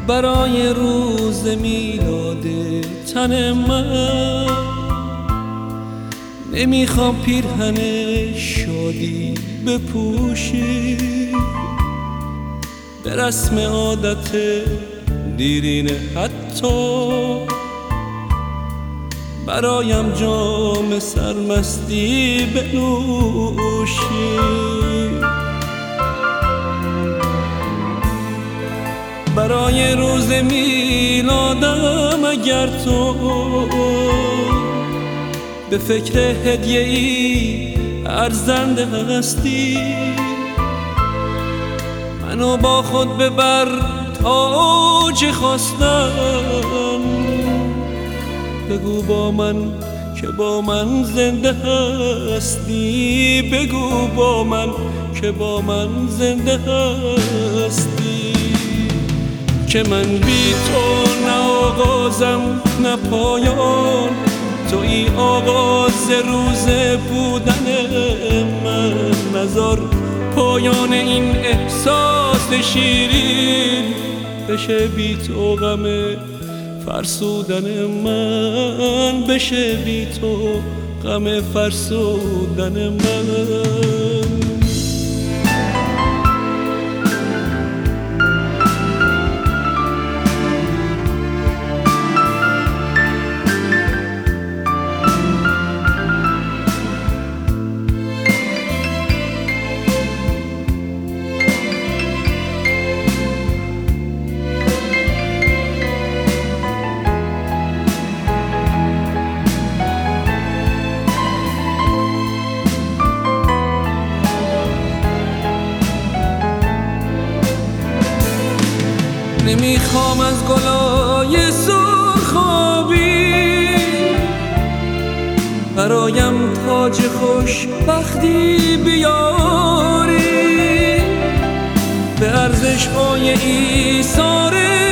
برای روز میلاد تن من نمیخوام پیرهن شادی بپوشی، به رسم عادت دیرینه حتی برایم جام سرمستی بنوشی. برای روز میلادم اگر تو به فکر هدیه ای ارزنده هستی، منو با خود ببر تا چه خواستم، بگو با من که با من زنده هستی، بگو با من که با من زنده هستی. که من بی تو نه آغازم نه پایان، تویی آغاز روز بودن من، نذار پایان این احساس شیرین بشه بی تو غم فرسودن من، بشه بی تو غم فرسودن من. نمیخوام از گلای سرخابی برایم تاج خوشبختی بیاری، به ارزش‌های ایثار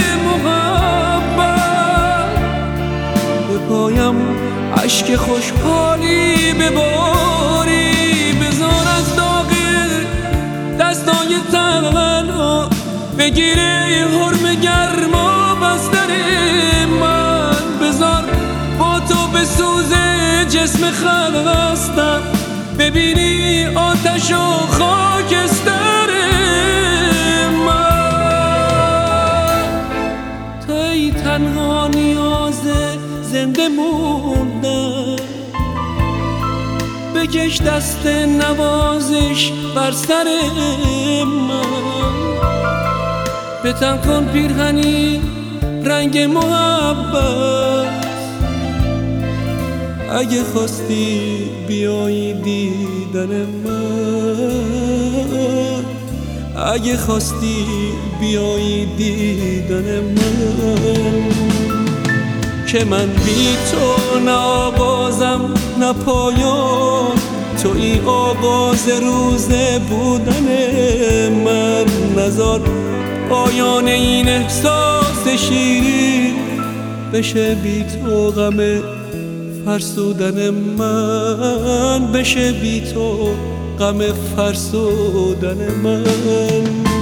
محبت به پایم اشک خوشحالی بباری. بذار از داغ دستای تنها بگیره حرم گرما بستر من، بذار با تو بسوزه جسم خستم، ببینی آتش و خاکستر من. توی تنها نیاز زنده موندن، بکش دست نوازش بر سر من، به تن کن پیرهنی رنگ محبت، اگه خواستی بیایی دیدن من، اگه خواستی بیایی دیدن من. که من بی تو نه آغازم نه پایان، تویی آغاز روز بودن من، نذار پایان این احساس شیرین بشه بی تو غم فرسودن من، بشه بی تو غم فرسودن من.